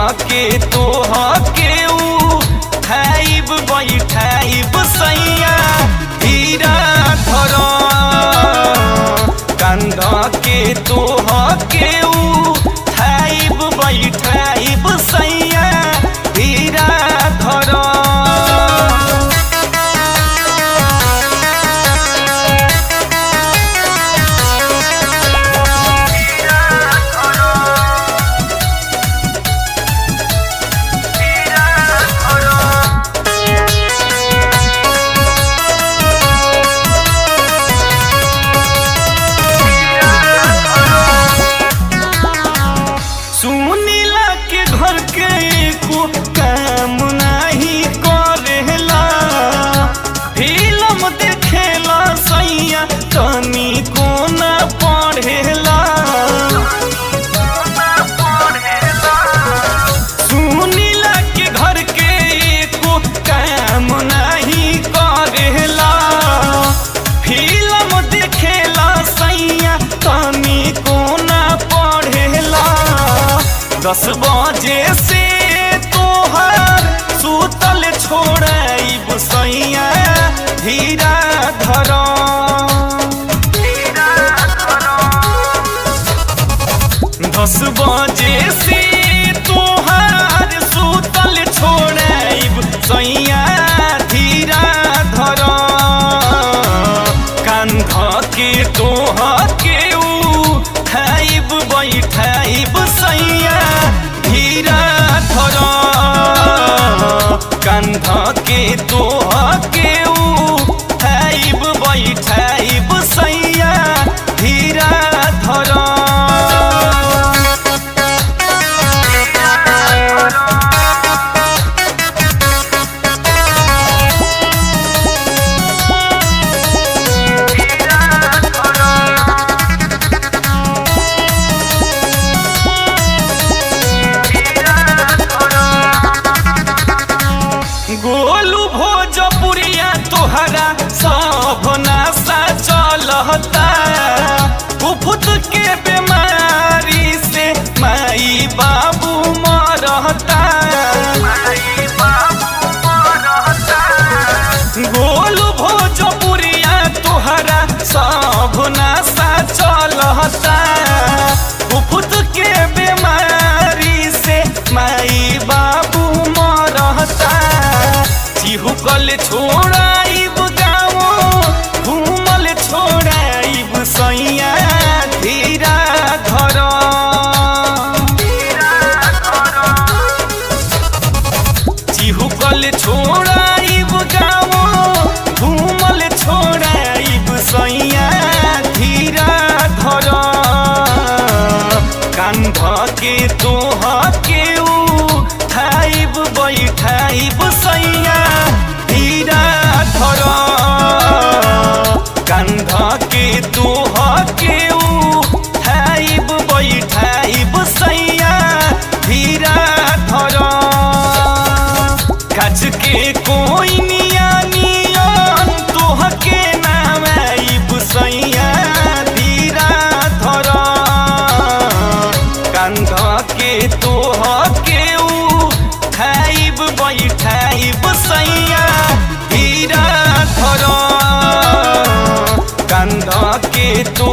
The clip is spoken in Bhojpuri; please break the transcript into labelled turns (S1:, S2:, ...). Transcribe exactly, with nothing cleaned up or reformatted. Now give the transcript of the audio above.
S1: के तोह के उठाइब बैठाइब सैया धीरा धर कांध के तोह के उठाइब बैठाइब सैया धीरा धर। सुनीला के घर के एको काम नहीं करेला फिल्म देखेला सैया तनी को न पढ़ेला सुनीला के घर के एको काम नहीं करेला फिल्म देखेला सैया तनी को न पढ़ेला दस बजे से तोहर सुतल छोड़ाइब सैया धीरा धर दस बजे से तोहर सुतल छोड़ाइब सैया धीरा धर कांध के तोह के उठाइब बैठाइब सैया धीरा धर कांध के तोह के उठाइब बैठाइब सैया धीरा धर। गोलू भोजपुरिया तोहरा सब नासा चलता कुफुत के बीमारी से माई बाबू मरता गोलू भोजपुरिया तोहरा सब नासा चलता कुफुत के बीमारी से माई बाबू मरता चिहुकल छोड़ाइब गाँव घूमल छोड़ाइब सैया धीरा धर चिहुकल छोड़ाइब गाँव घूमल छोड़ाइब सैया धीरा धर कांध के तोह के उठाइब बैठाइब सैया धीरा धर कांध के तोह के उठाइब बैठाइब सैया धीरा धर काच के कोई नियन तोह के नाम आइब सैया धीरा धर कांध के तोह के उठाइब बैठाइब सैया धीरा धर कांध के तो